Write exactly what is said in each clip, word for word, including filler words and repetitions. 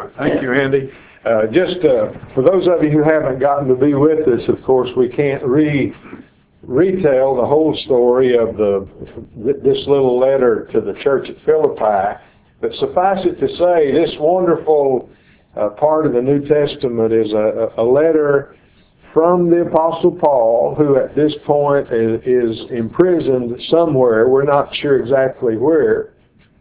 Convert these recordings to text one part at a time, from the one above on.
Thank you, Andy. Uh, just uh, for those of you who haven't gotten to be with us, of course, we can't re retell the whole story of the this little letter to the church at Philippi. But suffice it to say, this wonderful uh, part of the New Testament is a, a letter from the Apostle Paul, who at this point is, is imprisoned somewhere. We're not sure exactly where.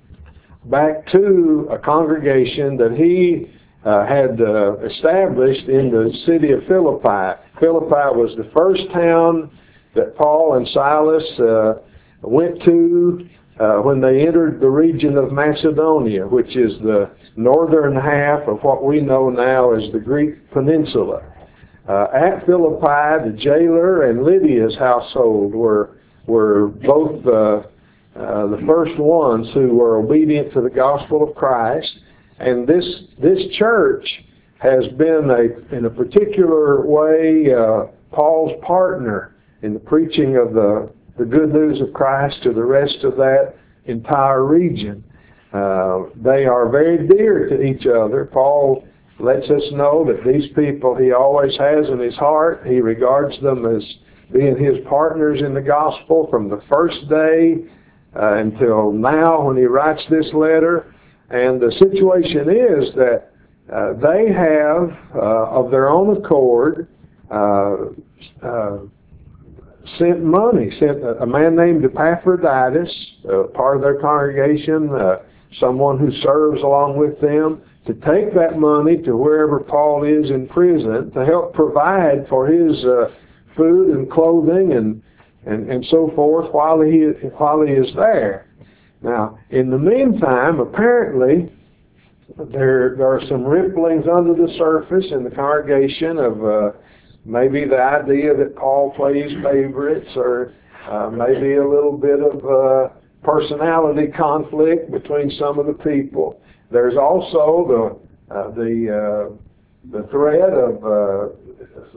Back to a congregation that he uh, had uh, established in the city of Philippi. Philippi was the first town that Paul and Silas uh, went to uh, when they entered the region of Macedonia, which is the northern half of what we know now as the Greek peninsula. Uh, at Philippi, the jailer and Lydia's household were were both uh, uh, the first ones who were obedient to the gospel of Christ. And this this church has been a in a particular way uh, Paul's partner in the preaching of the the good news of Christ to the rest of that entire region. Uh, they are very dear to each other. Paul lets us know that these people he always has in his heart. He regards them as being his partners in the gospel from the first day uh, until now when he writes this letter. And the situation is that uh, they have, uh, of their own accord, uh, uh, sent money, sent a, a man named Epaphroditus, uh, part of their congregation, uh, someone who serves along with them, to take that money to wherever Paul is in prison to help provide for his uh, food and clothing and, and, and so forth while he, while he is there. Now, in the meantime, apparently, there, there are some ripplings under the surface in the congregation of uh, maybe the idea that Paul plays favorites, or uh, maybe a little bit of uh, personality conflict between some of the people. There's also the uh, the uh, the threat of uh,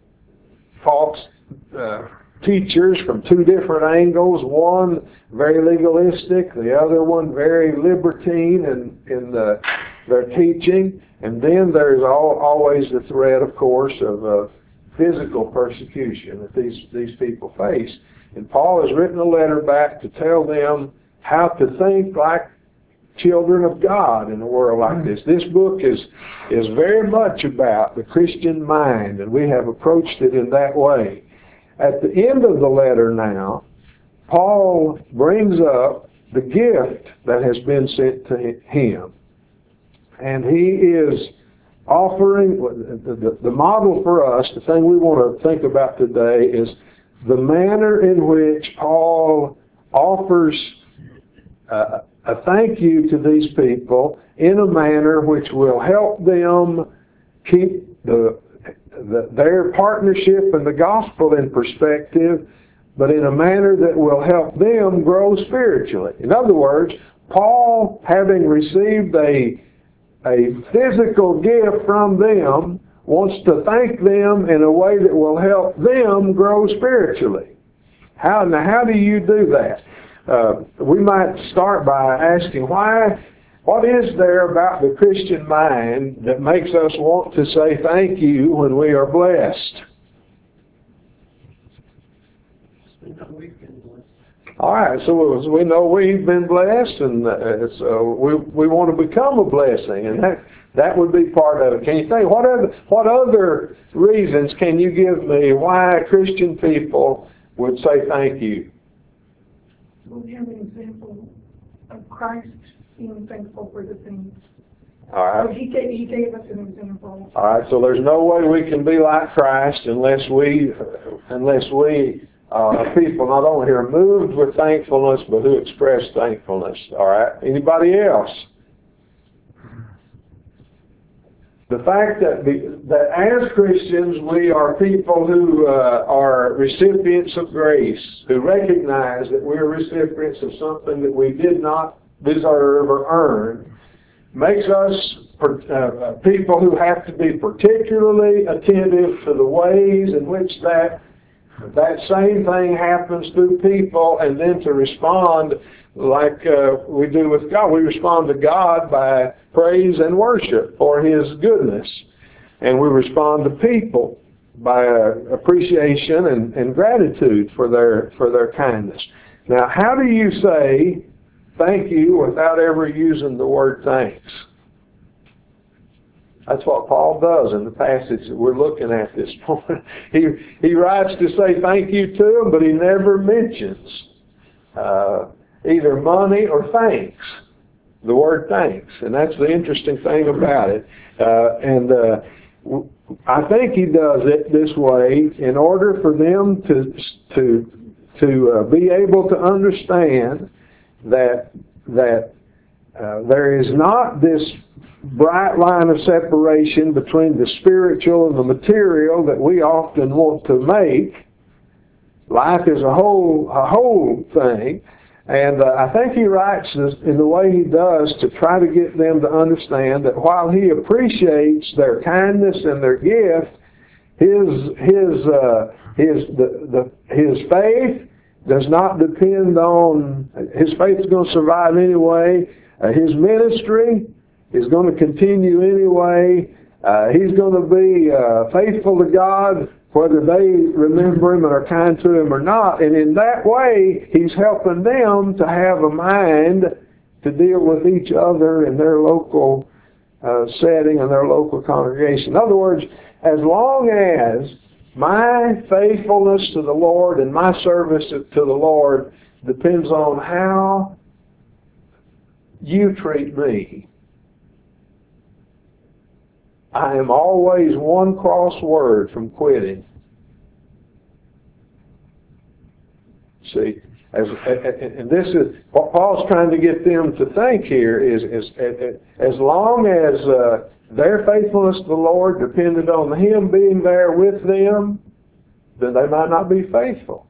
false uh, teachers from two different angles. One very legalistic, the other one very libertine in in the, their teaching. And then there's all, always the threat, of course, of uh, physical persecution that these these people face. And Paul has written a letter back to tell them how to think like children of God in a world like this. This book is is very much about the Christian mind, and we have approached it in that way. At the end of the letter now, Paul brings up the gift that has been sent to him. And he is offering, the, the, the model for us, the thing we want to think about today is the manner in which Paul offers uh, a thank you to these people in a manner which will help them keep the, the, their partnership in the gospel in perspective, but in a manner that will help them grow spiritually. In other words, Paul, having received a, a physical gift from them, wants to thank them in a way that will help them grow spiritually. How, now, how do you do that? Uh, we might start by asking, why, what is there about the Christian mind that makes us want to say thank you when we are blessed? All right, so we know we've been blessed, and uh, so we we want to become a blessing, and that that would be part of it. Can you think what other what other reasons can you give me why Christian people would say thank you? We have an example of Christ being thankful for the things. All right. So he gave, he gave us an example. All right. So there's no way we can be like Christ unless we unless we uh, people not only are moved with thankfulness, but who express thankfulness. All right. Anybody else? The fact that the, that as Christians we are people who uh, are recipients of grace, who recognize that we are recipients of something that we did not deserve or earn, makes us uh, people who have to be particularly attentive to the ways in which that that same thing happens through people, and then to respond like uh, we do with God. We respond to God by praise and worship for His goodness. And we respond to people by uh, appreciation and, and gratitude for their for their kindness. Now, how do you say thank you without ever using the word thanks? That's what Paul does in the passage that we're looking at this morning. He, he writes to say thank you to them, but he never mentions uh, either money or thanks, the word thanks. And that's the interesting thing about it. Uh, and uh, I think he does it this way in order for them to, to, to uh, be able to understand that, that uh, there is not this bright line of separation between the spiritual and the material that we often want to make. Life is a whole, a whole thing. And uh, I think he writes this in the way he does to try to get them to understand that while he appreciates their kindness and their gift, his his uh, his the, the his faith does not depend on his faith is going to survive anyway. Uh, his ministry is going to continue anyway. Uh, he's going to be uh, faithful to God whether they remember him and are kind to him or not. And in that way, he's helping them to have a mind to deal with each other in their local uh, setting and their local congregation. In other words, as long as my faithfulness to the Lord and my service to the Lord depends on how you treat me, I am always one cross word from quitting. See, as, and this is what Paul's trying to get them to think here is, is as long as uh, their faithfulness to the Lord depended on Him being there with them, then they might not be faithful.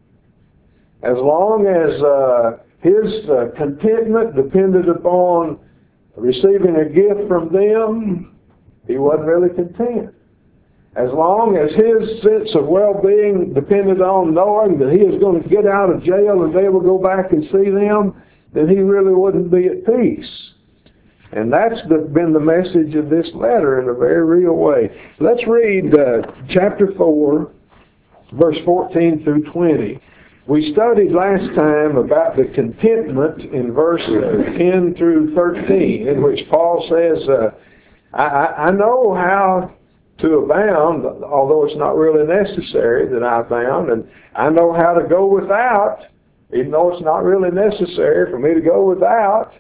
As long as uh, His uh, contentment depended upon receiving a gift from them, he wasn't really content. As long as his sense of well-being depended on knowing that he is going to get out of jail and they will go back and see them, then he really wouldn't be at peace. And that's the, been the message of this letter in a very real way. Let's read uh, chapter four, verse fourteen through twenty. We studied last time about the contentment in verse uh, ten through thirteen, in which Paul says, uh, I, I know how to abound, although it's not really necessary that I abound, and I know how to go without, even though it's not really necessary for me to go without.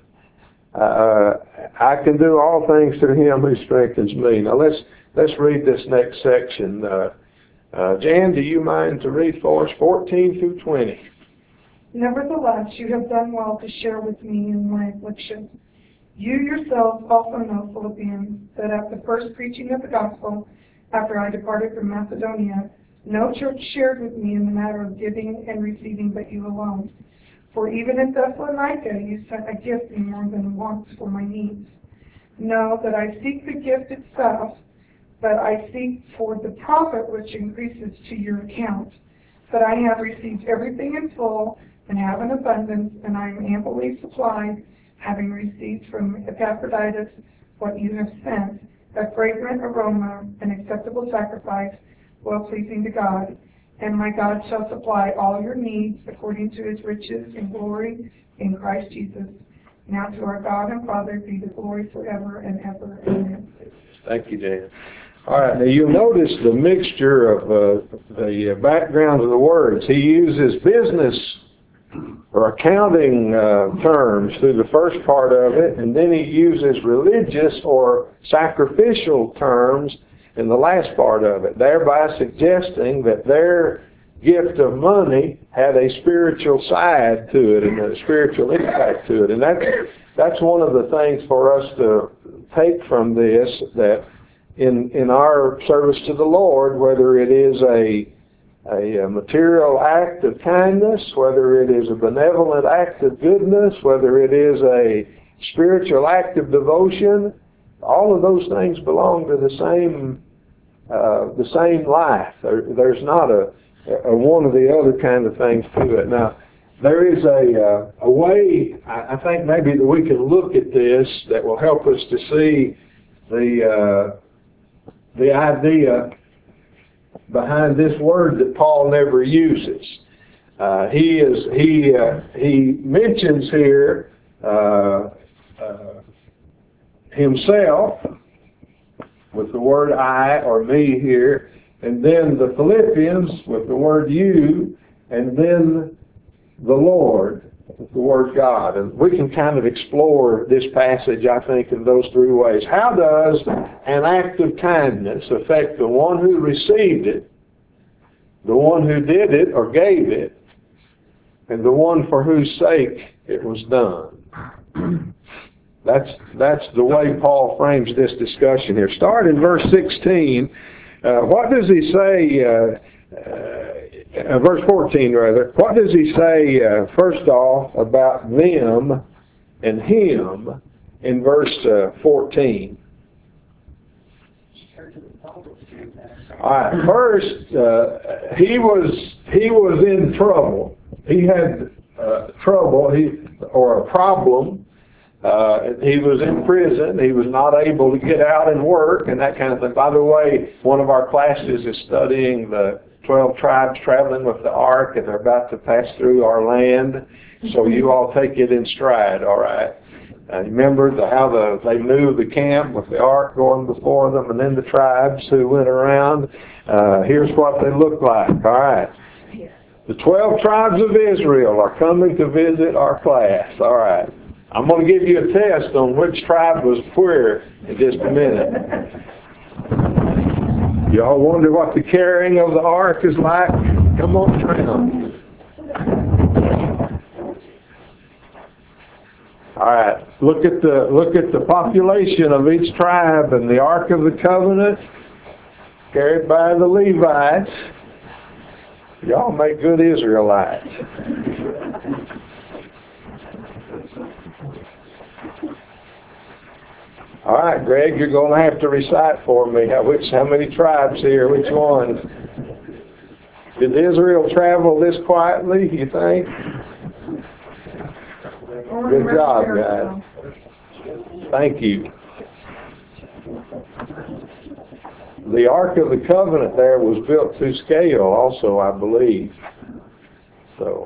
Uh, I can do all things through Him who strengthens me. Now let's let's read this next section. Uh, uh, Jan, do you mind to read for us fourteen through twenty? Nevertheless, you have done well to share with me in my affliction. You yourselves also know, Philippians, that at the first preaching of the gospel, after I departed from Macedonia, no church shared with me in the matter of giving and receiving but you alone. For even in Thessalonica you sent a gift in more than once for my needs. Know that I seek the gift itself, but I seek for the profit which increases to your account. But I have received everything in full and have an abundance, and I am amply supplied, having received from Epaphroditus what you have sent, a fragrant aroma, an acceptable sacrifice, well-pleasing to God. And my God shall supply all your needs according to His riches and glory in Christ Jesus. Now to our God and Father be the glory forever and ever. Amen. Thank you, Dan. All right, now you'll notice the mixture of uh, the background of the words. He uses business or accounting uh, terms through the first part of it, and then he uses religious or sacrificial terms in the last part of it, thereby suggesting that their gift of money had a spiritual side to it and a spiritual impact to it. And that's, that's one of the things for us to take from this, that in, in our service to the Lord, whether it is a A, a material act of kindness, whether it is a benevolent act of goodness, whether it is a spiritual act of devotion, all of those things belong to the same uh, the same life. There, there's not a or one of the other kind of things to it. Now, there is a, uh, a way, I, I think maybe that we can look at this that will help us to see the, uh, the idea behind this word that Paul never uses. Uh, he is, he, uh, he mentions here, uh, uh, himself with the word I or me here, and then the Philippians with the word you, and then the Lord with the word God. And we can kind of explore this passage, I think, in those three ways. How does an act of kindness affect the one who received it, the one who did it or gave it, and the one for whose sake it was done? That's, that's the way Paul frames this discussion here. Start in verse sixteen. Uh, what does he say, uh, uh, verse fourteen rather, what does he say uh, first off about them and him in verse uh, fourteen? All right, first, uh, he was he was in trouble. He had uh, trouble, he or a problem. Uh, he was in prison. He was not able to get out and work and that kind of thing. By the way, one of our classes is studying the twelve tribes traveling with the ark, and they're about to pass through our land. So you all take it in stride, all right? Uh, remember the, how the, they moved the camp with the ark going before them, and then the tribes who went around. Uh, here's what they look like, all right? The twelve tribes of Israel are coming to visit our class, all right? I'm going to give you a test on which tribe was where in just a minute. Y'all wonder what the carrying of the ark is like? Come on down. All right, look at the look at the population of each tribe and the Ark of the Covenant carried by the Levites. Y'all make good Israelites. All right, Greg, you're going to have to recite for me how, which, how many tribes here, which ones. Did Israel travel this quietly, you think? Good job, guys. Thank you. The Ark of the Covenant there was built to scale also, I believe. So,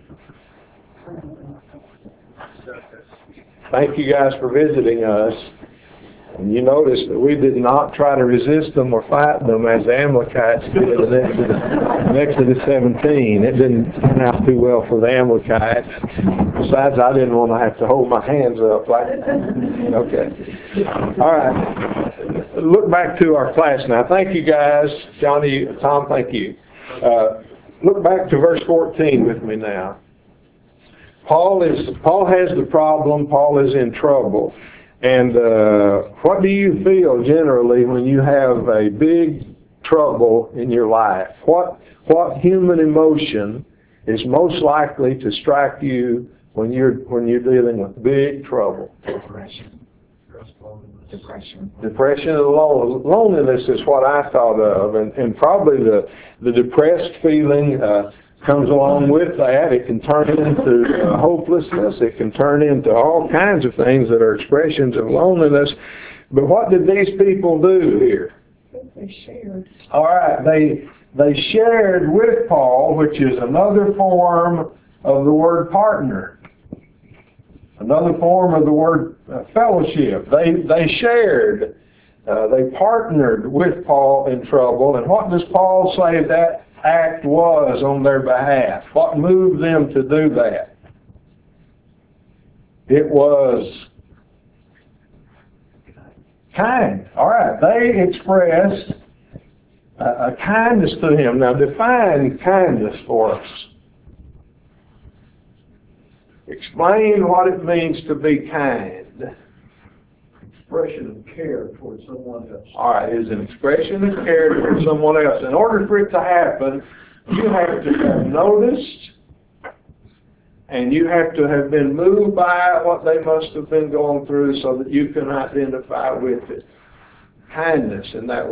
thank you guys for visiting us. And you notice that we did not try to resist them or fight them as the Amalekites did in Exodus, in Exodus seventeen. It didn't turn out too well for the Amalekites. Besides, I didn't want to have to hold my hands up like okay. All right. Look back to our class now. Thank you guys. Johnny, Tom, thank you. Uh, look back to verse fourteen with me now. Paul is Paul has the problem. Paul is in trouble. And uh, what do you feel generally when you have a big trouble in your life? What what human emotion is most likely to strike you when you're when you're dealing with big trouble? Depression. Depression. Depression and lon- loneliness is what I thought of, and, and probably the the depressed feeling uh, comes along with that. It can turn into uh, hopelessness. It can turn into all kinds of things that are expressions of loneliness. But what did these people do here? They shared. All right, they they shared with Paul, which is another form of the word partner, another form of the word uh, fellowship. They they shared. Uh, they partnered with Paul in trouble. And what does Paul say that act was on their behalf? What moved them to do that? It was kind. All right, they expressed a, a kindness to him. Now define kindness for us. Explain what it means to be kind. Expression of care towards someone else. All right, is an expression of care towards someone else. In order for it to happen, you have to have noticed, and you have to have been moved by what they must have been going through so that you can identify with it. Kindness in that way.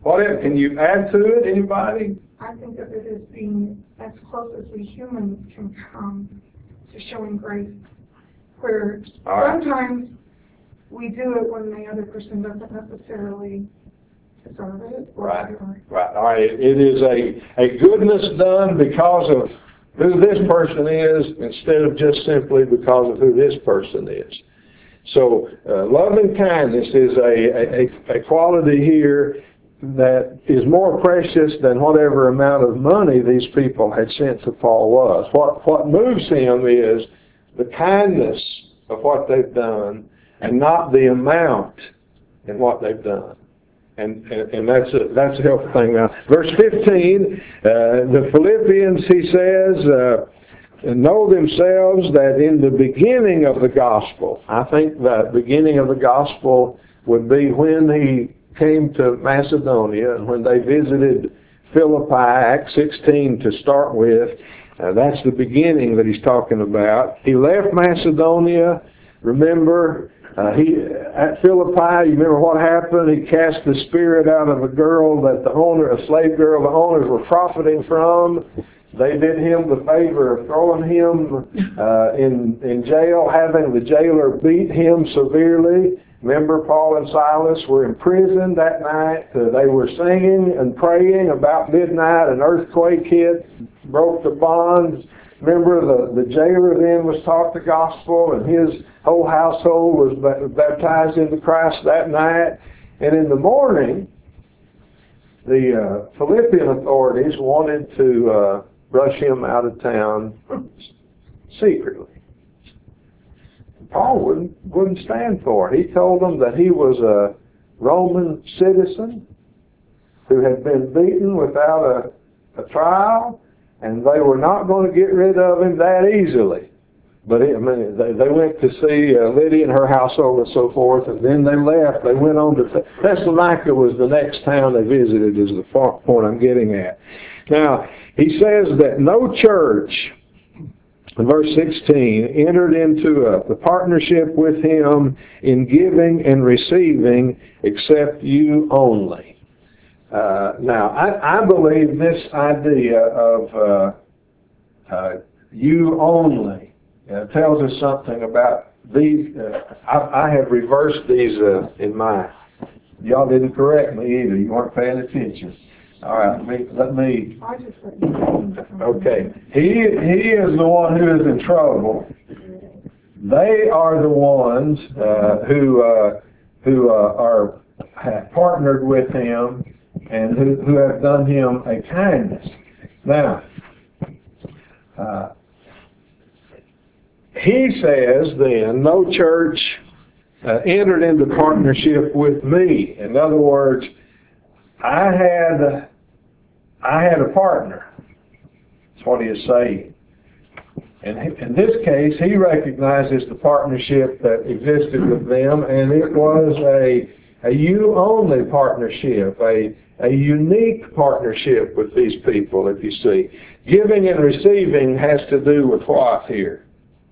What else? Can you add to it, anybody? I think of it as being as close as we humans can come to showing grace, where All right. sometimes we do it when the other person doesn't necessarily deserve it. Or Right, whatever. right. All right, it is a, a goodness done because of who this person is instead of just simply because of who this person is. So uh, love and kindness is a, a, a quality here that is more precious than whatever amount of money these people had sent to Paul was. What, what moves him is the kindness of what they've done and not the amount in what they've done. And, and, and that's a, that's a helpful thing. Now, verse fifteen, uh, the Philippians, he says, uh, know themselves that in the beginning of the gospel, I think the beginning of the gospel would be when he came to Macedonia and when they visited Philippi, Acts sixteen to start with. Uh, that's the beginning that he's talking about. He left Macedonia, remember, Uh, he at Philippi, you remember what happened? He cast the spirit out of a girl that the owner, a slave girl, the owners were profiting from. They did him the favor of throwing him uh, in in jail, having the jailer beat him severely. Remember, Paul and Silas were in prison that night. Uh, they were singing and praying. About midnight, an earthquake hit, broke the bonds. Remember, the, the jailer then was taught the gospel, and his whole household was baptized into Christ that night. And in the morning, the uh, Philippian authorities wanted to uh, rush him out of town secretly. Paul wouldn't, wouldn't stand for it. He told them that he was a Roman citizen who had been beaten without a, a trial, and they were not going to get rid of him that easily. But it, I mean, they, they went to see uh, Lydia and her household and so forth, and then they left. They went on to Thessalonica was the next town they visited, is the point I'm getting at. Now, he says that no church, in verse sixteen, entered into a, a partnership with him in giving and receiving except you only. Uh, now, I, I believe this idea of uh, uh, you only uh, tells us something about these. Uh, I, I have reversed these uh, in my. Y'all didn't correct me either. You weren't paying attention. All right, let me. Let me I just let you know. okay, he he is the one who is in trouble. They are the ones uh, who uh, who uh, are have partnered with him and who, who have done him a kindness. Now, uh, he says then, no church uh, entered into partnership with me. In other words, I had I had a partner. That's what he is saying. And in this case, he recognizes the partnership that existed with them, and it was a a you-only partnership, a, a unique partnership with these people, if you see. Giving and receiving has to do with what here?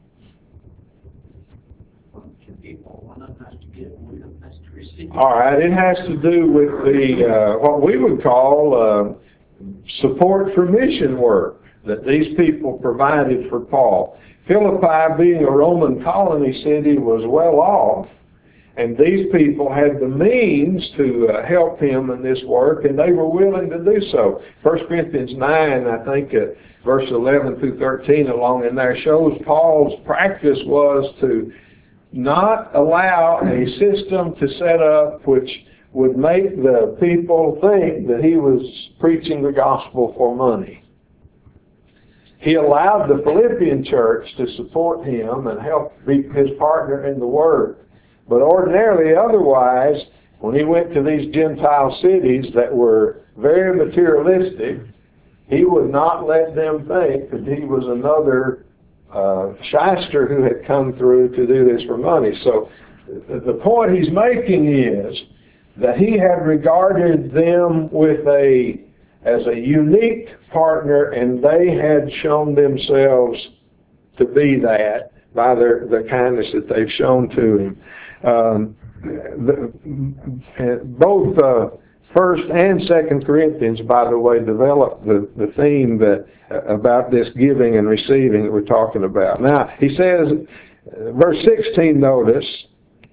All right, it has to do with the uh, what we would call uh, support for mission work that these people provided for Paul. Philippi, being a Roman colony city, was well off. And these people had the means to uh, help him in this work, and they were willing to do so. First Corinthians nine, I think, uh, verse eleven through thirteen along in there shows Paul's practice was to not allow a system to set up which would make the people think that he was preaching the gospel for money. He allowed the Philippian church to support him and help be his partner in the work. But ordinarily, otherwise, when he went to these Gentile cities that were very materialistic, he would not let them think that he was another uh, shyster who had come through to do this for money. So the point he's making is that he had regarded them with a as a unique partner, and they had shown themselves to be that by their the kindness that they've shown to him. Um, the, both uh, First and Second Corinthians, by the way, develop the, the theme that uh, about this giving and receiving that we're talking about. Now, he says, uh, verse sixteen, notice,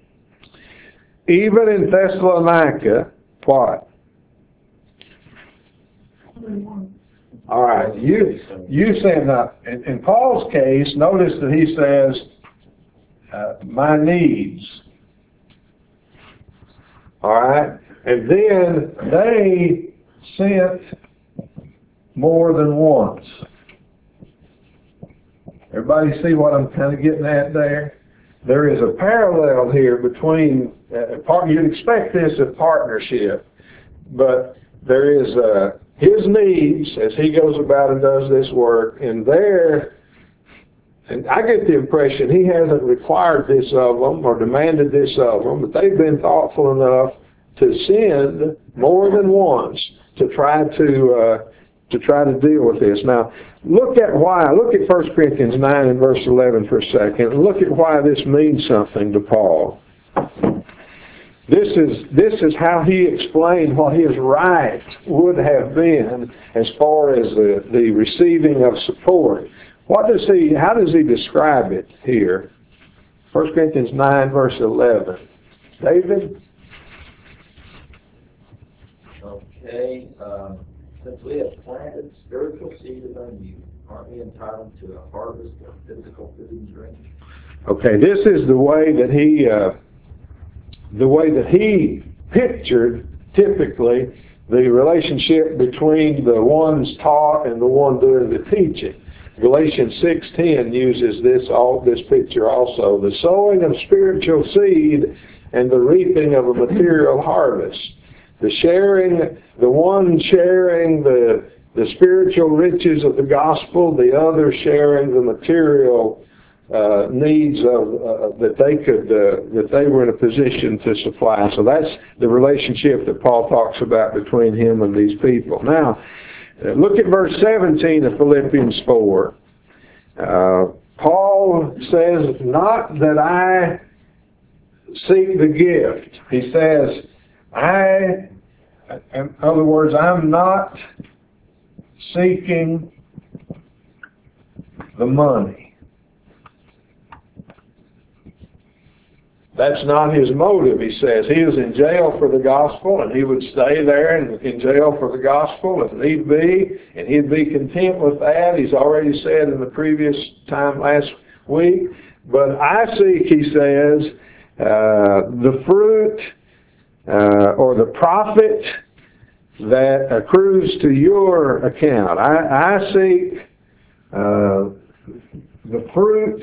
even in Thessalonica, what? All right, you you said that. In, in Paul's case, notice that he says, uh, my needs. All right, and then they sent more than once. Everybody see what I'm kind of getting at there? There is a parallel here between, uh, part, you'd expect this of partnership, but there is uh, his needs as he goes about and does this work, and there, and I get the impression he hasn't required this of them or demanded this of them, but they've been thoughtful enough to send more than once to try to uh, to try to deal with this. Now, look at why. Look at First Corinthians nine and verse eleven for a second, and look at why this means something to Paul. This is this is how he explained what his right would have been as far as the, the receiving of support. What does he? How does he describe it here? First Corinthians nine verse eleven. David. Okay. Um, since we have planted spiritual seed among you, aren't we entitled to a harvest of physical food and drink? Okay. This is the way that he. Uh, the way that he pictured, typically, the relationship between the ones taught and the one doing the teaching. Galatians six ten uses this all this picture also. The sowing of spiritual seed and the reaping of a material harvest. The sharing, the one sharing the, the spiritual riches of the gospel, the other sharing the material Uh, needs of uh, that they could uh, that they were in a position to supply. So that's the relationship that Paul talks about between him and these people. Now, uh, look at verse seventeen of Philippians four. Uh, Paul says, "Not that I seek the gift." He says, "I." In other words, I'm not seeking the money. That's not his motive, he says. He is in jail for the gospel, and he would stay there and in jail for the gospel if need be, and he'd be content with that. He's already said in the previous time last week. But I seek, he says, uh, the fruit uh, or the profit that accrues to your account. I, I seek uh, the fruit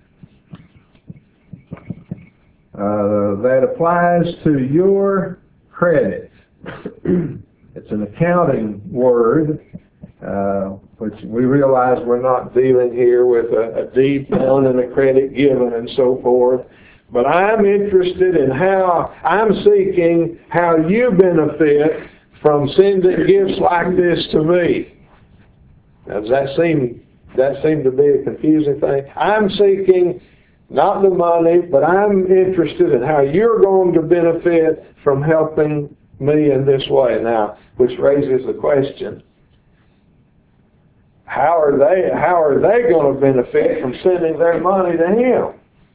Uh, that applies to your credit. It's an accounting word, uh, which we realize we're not dealing here with a, a deed down and a credit given and so forth. But I'm interested in how, I'm seeking how you benefit from sending gifts like this to me. Now, does that seem, that seem to be a confusing thing? I'm seeking not the money, but I'm interested in how you're going to benefit from helping me in this way. Now, which raises the question, how are they, how are they going to benefit from sending their money to him?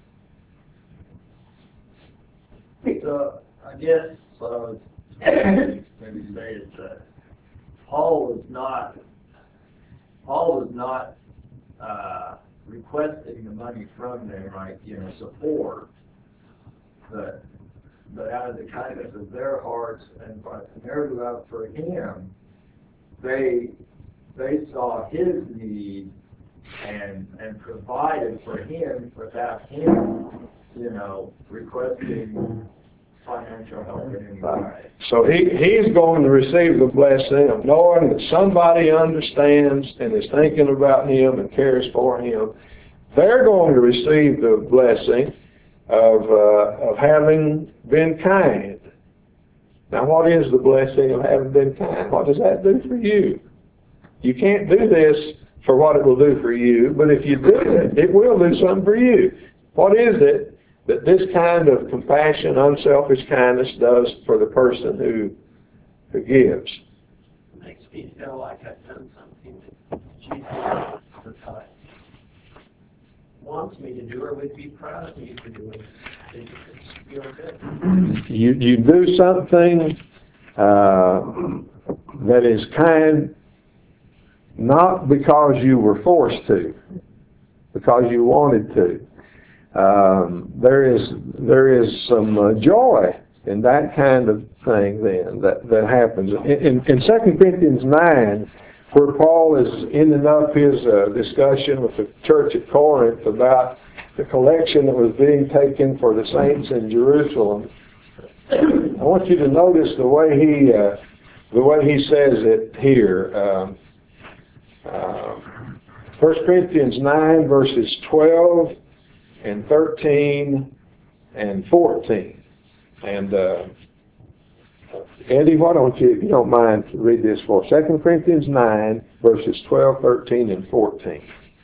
So, I guess what I would maybe say is that Paul was not, Paul was not, uh, requesting the money from them, right, you know, support, but, but out of the kindness of their hearts and by their love for him, they, they saw his need and, and provided for him without him, you know, requesting financial help in any way. So he, he's going to receive the blessing of knowing that somebody understands and is thinking about him and cares for him. They're going to receive the blessing of, uh, of having been kind. Now, what is the blessing of having been kind? What does that do for you? You can't do this for what it will do for you, but if you do it, it will do something for you. What is it that this kind of compassion, unselfish kindness does for the person who who gives. Makes me feel like I've done something that Jesus the time wants me to do, or would be proud of me for doing. It just feel good. You, you do something uh, that is kind, not because you were forced to, because you wanted to. Um, there is there is some uh, joy in that kind of thing then that, that happens. In, in, in Second Corinthians nine, where Paul is ending up his uh, discussion with the church at Corinth about the collection that was being taken for the saints in Jerusalem, I want you to notice the way he uh, the way he says it here. Um, uh, First Corinthians nine, verses twelve and thirteen and fourteen. And uh, Andy, why don't you, if you don't mind, read this for us. Second Corinthians nine, verses twelve, thirteen, and fourteen.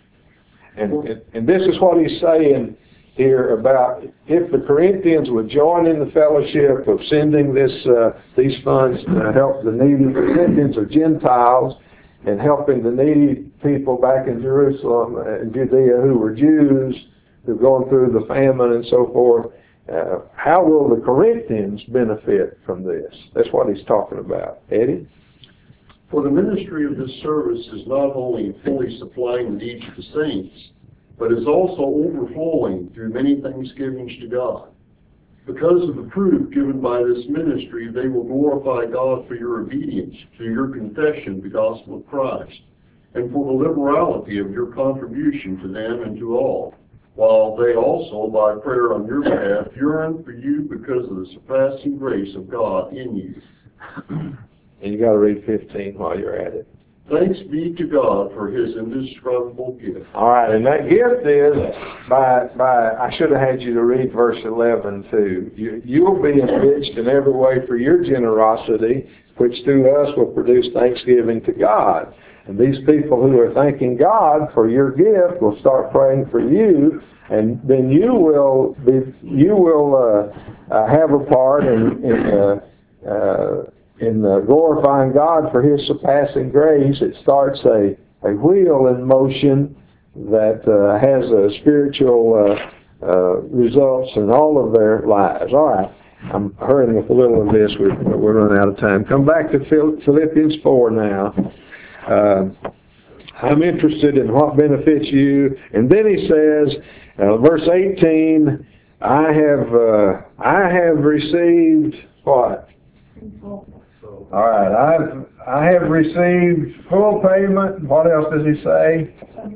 And, and, and this is what he's saying here about if the Corinthians would join in the fellowship of sending this uh, these funds to help the needy. The Corinthians are Gentiles, and helping the needy people back in Jerusalem and Judea who were Jews, who were going through the famine and so forth. Uh, how will the Corinthians benefit from this? That's what he's talking about. Eddie? For the ministry of this service is not only fully supplying the needs of the saints, but is also overflowing through many thanksgivings to God. Because of the proof given by this ministry, they will glorify God for your obedience to your confession of the gospel of Christ, and for the liberality of your contribution to them and to all, while they also, by prayer on your behalf, yearn for you because of the surpassing grace of God in you. And you got to read fifteen while you're at it. Thanks be to God for his indescribable gift. All right, and that gift is by by. I should have had you to read verse eleven too. You you will be enriched in every way for your generosity, which through us will produce thanksgiving to God. And these people who are thanking God for your gift will start praying for you, and then you will be you will uh, uh, have a part in in, uh, uh, in uh, glorifying God for His surpassing grace. It starts a a wheel in motion that uh, has a spiritual uh, uh, results in all of their lives. All right. I'm hurrying with a little of this. We're, we're running out of time. Come back to Philippians four now. Uh, I'm interested in what benefits you. And then he says, uh, verse eighteen, I have uh, I have received what? All right, I've I have received full payment. What else does he say?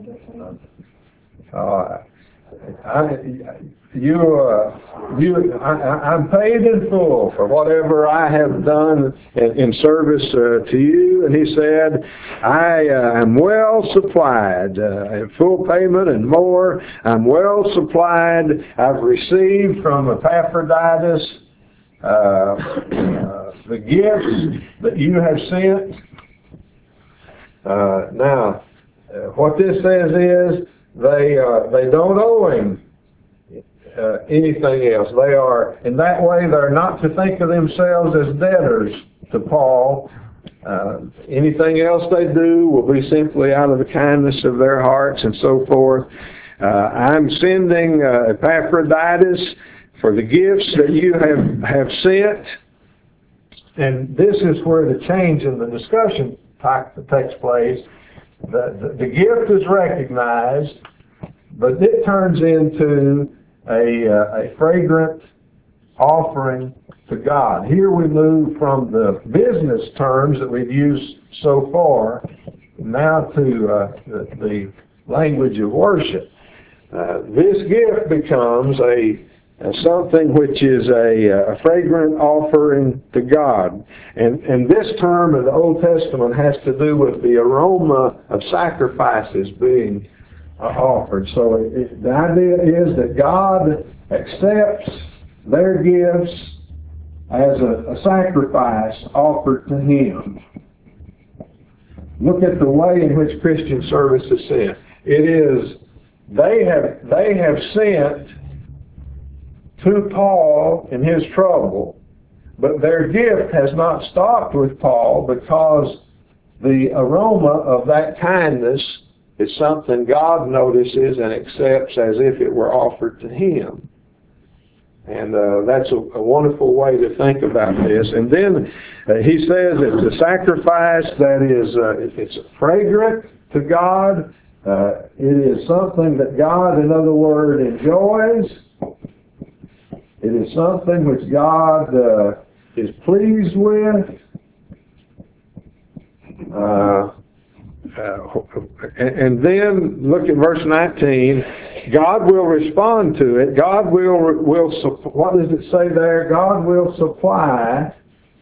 All right. I, you, uh, you, I, I'm paid in full for whatever I have done in, in service uh, to you. And he said, I uh, am well supplied, uh, full payment and more. I'm well supplied. I've received from Epaphroditus uh, uh, the gifts that you have sent. Uh, now, uh, what this says is, They uh, they don't owe him uh, anything else. They are, in that way, they're not to think of themselves as debtors to Paul. Uh, anything else they do will be simply out of the kindness of their hearts and so forth. Uh, I'm sending uh, Epaphroditus for the gifts that you have, have sent. And this is where the change in the discussion takes place. The, the, the gift is recognized, but it turns into a, uh, a fragrant offering to God. Here we move from the business terms that we've used so far now to uh, the, the language of worship. Uh, this gift becomes a Uh, something which is a, a fragrant offering to God. And, and this term in the Old Testament has to do with the aroma of sacrifices being uh, offered. So it, it, the idea is that God accepts their gifts as a, a sacrifice offered to Him. Look at the way in which Christian service is sent. It is, they have, they have sent to Paul in his trouble But their gift has not stopped with Paul, because the aroma of that kindness is something God notices and accepts as if it were offered to him. And uh, that's a, a wonderful way to think about this. And then uh, he says it's a sacrifice that is, uh, it's fragrant to God. Uh, it is something that God, in other words, enjoys. It is something which God uh, is pleased with. Uh, uh, and, and then look at verse nineteen. God will respond to it. God will will what does it say there? God will supply.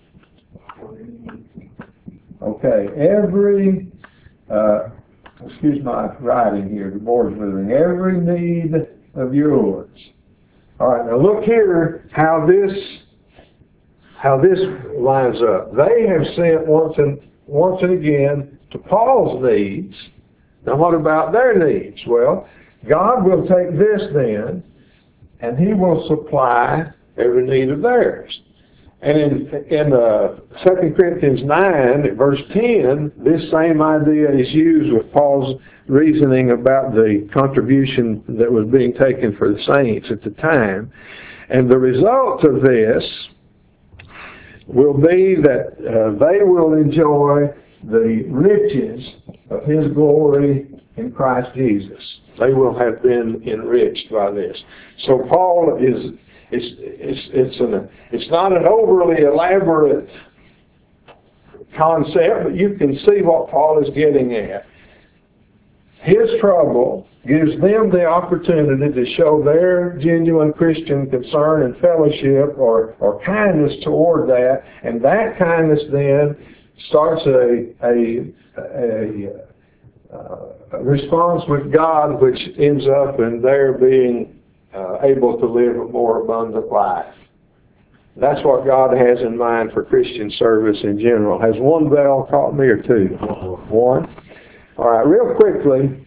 Okay, every. Uh, excuse my writing here. The board's moving. Every need of yours. All right. Now look here how this how this lines up. They have sent once and once and again to Paul's needs. Now what about their needs? Well, God will take this then, and He will supply every need of theirs. And in in uh, Second Corinthians nine, at verse ten, this same idea is used with Paul's reasoning about the contribution that was being taken for the saints at the time. And the result of this will be that uh, they will enjoy the riches of His glory in Christ Jesus. They will have been enriched by this. So Paul is it's it's it's an it's not an overly elaborate concept, but you can see what Paul is getting at. His trouble gives them the opportunity to show their genuine Christian concern and fellowship or, or kindness toward that, and that kindness then starts a a, a, a response with God, which ends up in their being uh, able to live a more abundant life. That's what God has in mind for Christian service in general. Has one bell caught me or two? One. All right, real quickly,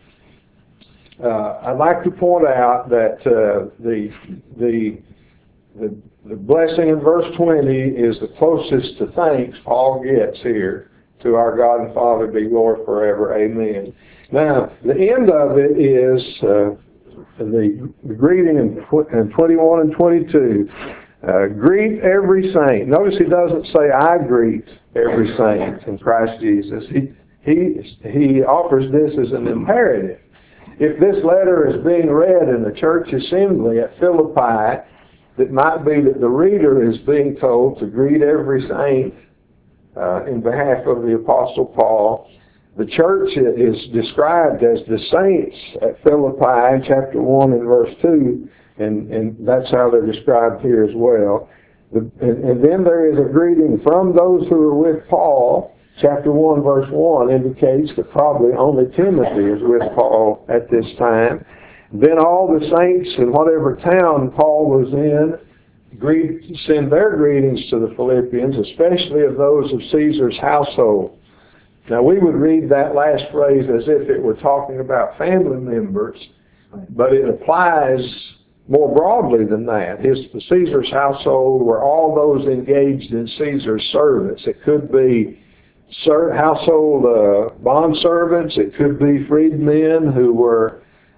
uh, I'd like to point out that uh, the, the the the blessing in verse twenty is the closest to thanks Paul gets here. To our God and Father be glory forever. Amen. Now, the end of it is uh, the, the greeting in, in twenty-one and twenty-two. Uh, greet every saint. Notice he doesn't say, I greet every saint in Christ Jesus. He He, he offers this as an imperative. If this letter is being read in the church assembly at Philippi, it might be that the reader is being told to greet every saint uh, in behalf of the Apostle Paul. The church is described as the saints at Philippi in chapter one and verse two, and, and that's how they're described here as well. The, and, and then there is a greeting from those who are with Paul. Chapter one, verse one indicates that probably only Timothy is with Paul at this time. Then all the saints in whatever town Paul was in greet, send their greetings to the Philippians, especially of those of Caesar's household. Now we would read that last phrase as if it were talking about family members, but it applies more broadly than that. His Caesar's household were all those engaged in Caesar's service. It could be household uh, bond servants. It could be freedmen who were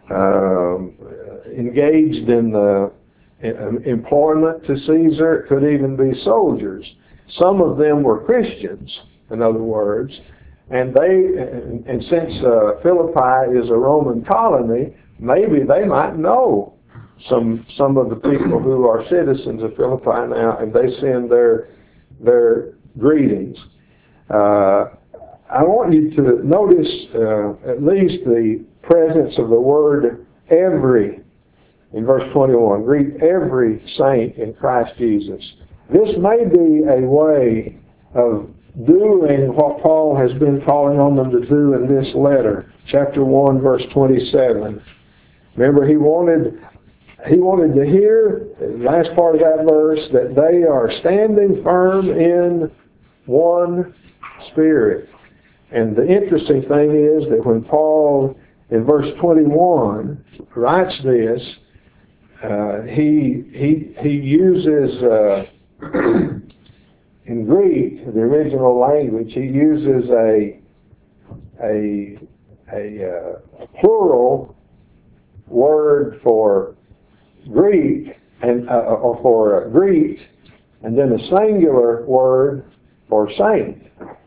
um, engaged in the in employment to Caesar. It could even be soldiers. Some of them were Christians, in other words, and they and, and since uh, Philippi is a Roman colony, maybe they might know some some of the people who are citizens of Philippi now, and they send their their greetings. Uh, I want you to notice uh, at least the presence of the word every in verse twenty-one. Greet every saint in Christ Jesus. This may be a way of doing what Paul has been calling on them to do in this letter. Chapter one, verse twenty-seven. Remember, he wanted he wanted to hear, the last part of that verse, that they are standing firm in one Spirit. And the interesting thing is that when Paul, in verse twenty-one, writes this, uh, he he he uses uh, in Greek, the original language, he uses a a a, uh, a plural word for Greek and uh, or for uh, Greeks, and then a singular word for saint.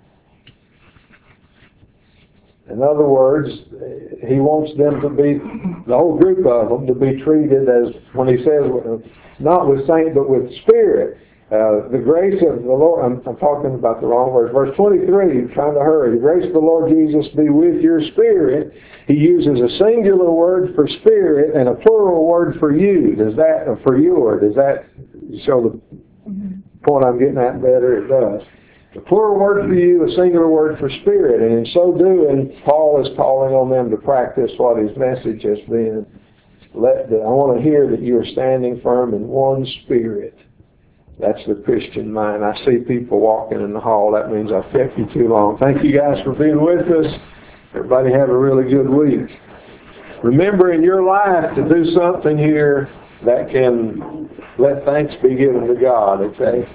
In other words, he wants them to be, the whole group of them, to be treated as, when he says, not with saint, but with spirit. Uh, the grace of the Lord, I'm, I'm talking about the wrong verse, verse twenty-three, I'm trying to hurry. The grace of the Lord Jesus be with your spirit. He uses a singular word for spirit and a plural word for you. Does that, or for your, does that show the point I'm getting at better? It does. A plural word for you, a singular word for spirit. And in so doing, Paul is calling on them to practice what his message has been. Let the, I want to hear that you are standing firm in one spirit. That's the Christian mind. I see people walking in the hall. That means I've kept you too long. Thank you guys for being with us. Everybody have a really good week. Remember in your life to do something here that can let thanks be given to God, okay?